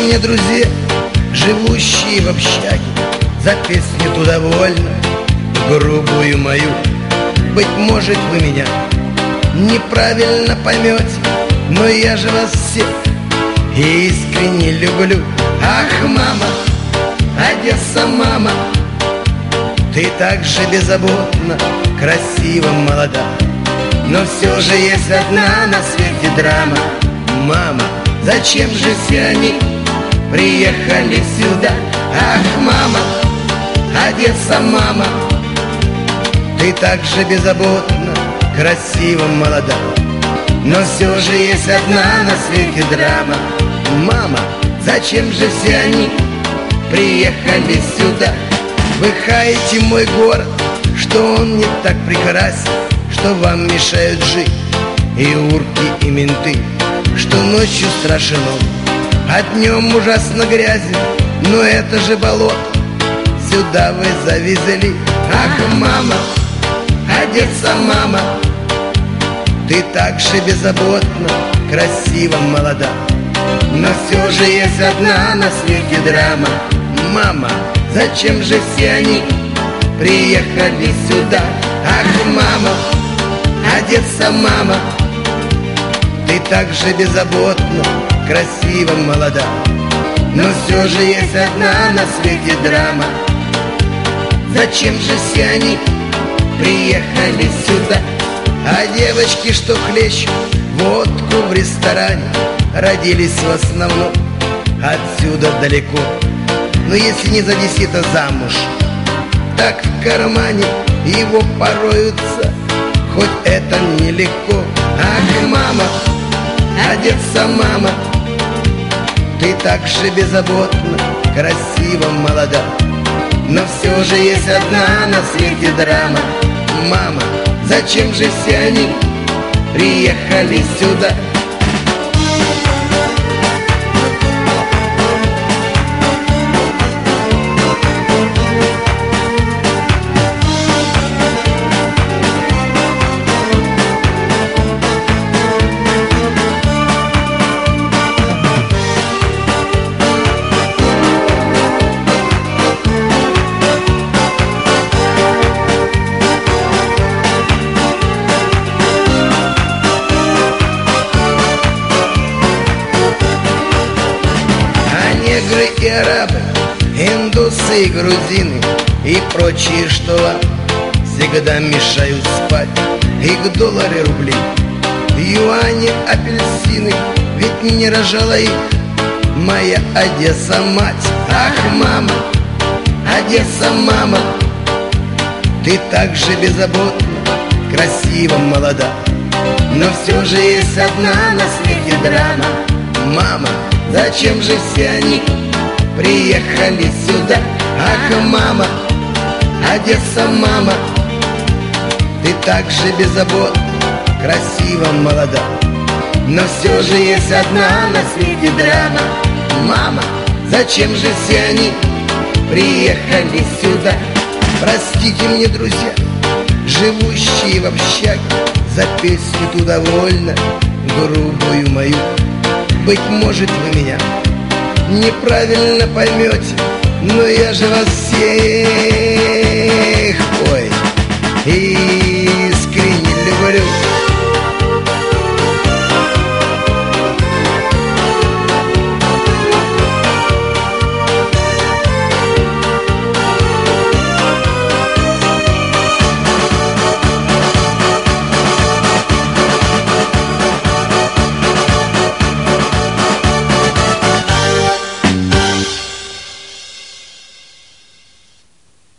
мне, друзья, живущие в общаге, за песню ту довольно грубую мою. Быть может, вы меня неправильно поймете, но я же вас всех искренне люблю. Ах, мама, Одесса, мама, ты так же беззаботна, красива, молода, но все же есть одна на свете драма. Мама, зачем же все они приехали сюда? Ах, мама, Одесса, мама, ты так же беззаботна, красива, молода, но все же есть одна на свете драма. Мама, зачем же все они приехали сюда? Вы хаете мой город, что он не так прекрасен, что вам мешают жить и урки, и менты, что ночью страшен он, а днем ужасно грязен. Но это же болото сюда вы завезли. Ах, мама, Одесса, мама, ты так же беззаботна, красива, молода, но все же есть одна на свете драма. Мама, зачем же все они приехали сюда? Ах, мама, Одесса, мама, ты так же беззаботна, красива, молода, но все же есть одна на свете драма. Зачем же все они приехали сюда? А девочки, что хлещут водку в ресторане, родились в основном отсюда далеко. Но если не за десята замуж, так в кармане его пороются, хоть это нелегко. Ах, мама, Одесса, мама, ты так же беззаботна, красива, молода, но все же есть одна на свете драма. Мама, зачем же все они приехали сюда? Негры и арабы, индусы и грузины и прочие, что вам всегда мешают спать. Их доллары, рубли, юани, апельсины, ведь не рожала их моя Одесса, мать. Ах, мама, Одесса, мама, ты так же беззаботна, красива, молода, но все же есть одна на свете драма. Мама, зачем же все они приехали сюда? Ах, мама, Одесса, мама, ты так же беззаботна, красива, молода, но все же есть одна на свете драма. Мама, зачем же все они приехали сюда? Простите мне, друзья, живущие в общаге, за песню ту довольно грубую мою. Быть может, вы меня неправильно поймете, но я же вас всех, ой, и